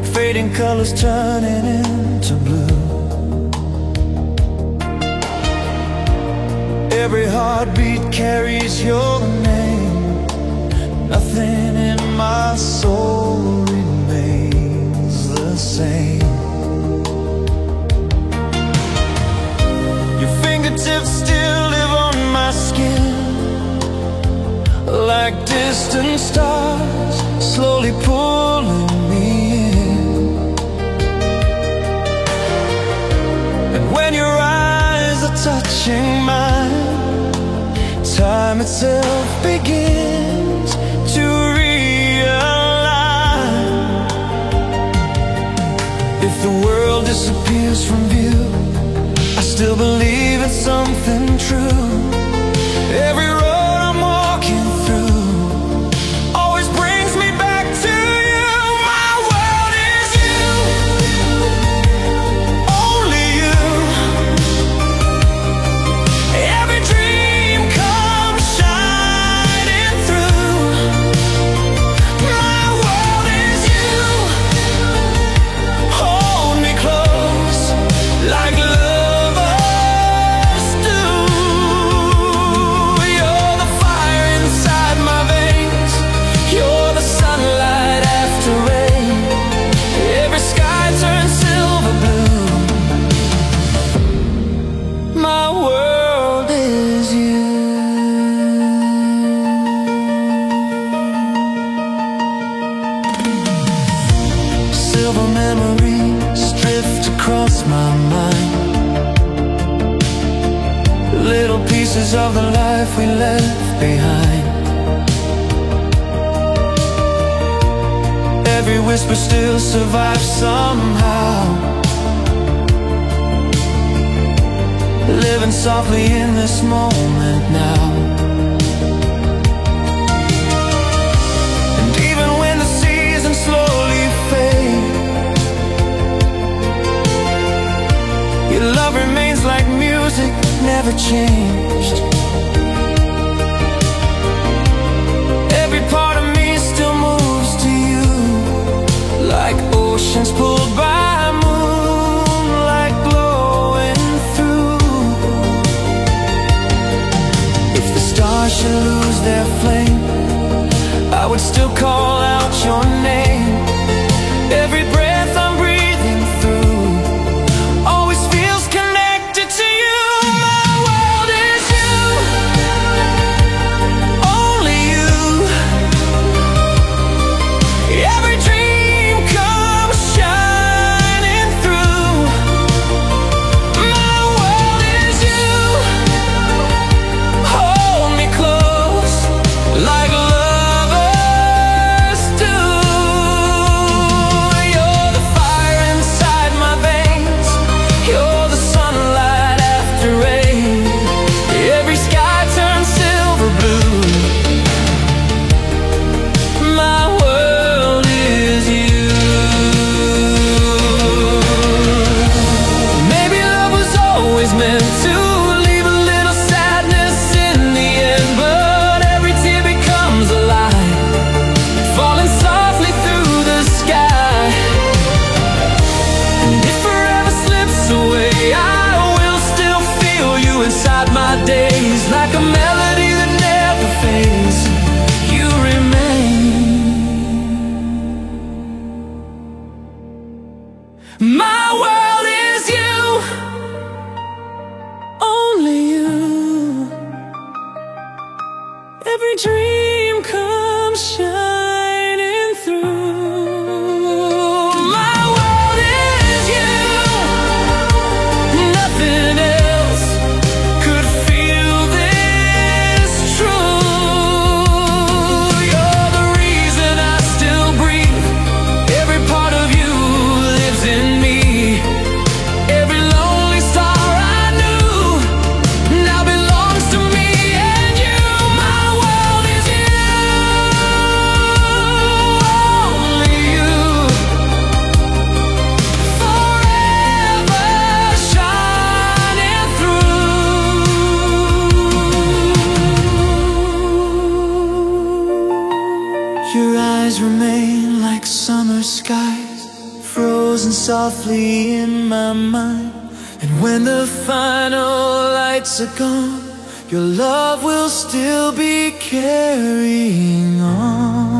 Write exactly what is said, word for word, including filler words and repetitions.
like fading colors turning into blue. Every heartbeat carries your name. Nothing in my soul remains the same. Your fingertips still live on my skin, like distant stars slowly pulling me in. And when your eyes are touching mine, time itself begins to realign. If the world disappears from view, I still believe in something true. Every road I'm walking through always brings me back to you. My world is you, only you. Every dream comes shining through. My world is you. Hold me close like lovers do. You're the fire inside my veins. You're the sunlight after rain. Every sky turns silver blue. My world is you. Silver memories drift across my mind, little pieces of the life we left behind. Every whisper still survives somehow, living softly in this moment now. And even when the seasons slowly fade, your love remains like music, never changed. Every part of me still moves to you, like oceans pulled by moonlight glowing through. If the stars should lose their flame, I would still call out your name. Every breath I'm breathing through always feels connected to you. My world is you, only you. Every dream comes shining through. My world is you. Hold me close like lovers do. You're the fire inside my veins. You're the sunlight after rain. Every sky turns silver blue. My world is you. Maybe love was always meant to leave a little sadness in the end, but every tear becomes a light, falling softly through the sky. And if forever slips away, I will still feel you inside my days, like a melody that never fades. You remain. My world is you, only you. Every dream comes shining through. My world is you. Nothing else could feel this true. You're the reason I still breathe. Every part of you lives in me. Every lonely star I knew now belongs to me and you. My world is you. softly in my mind. And when the final lights are gone, your love will still be carrying on.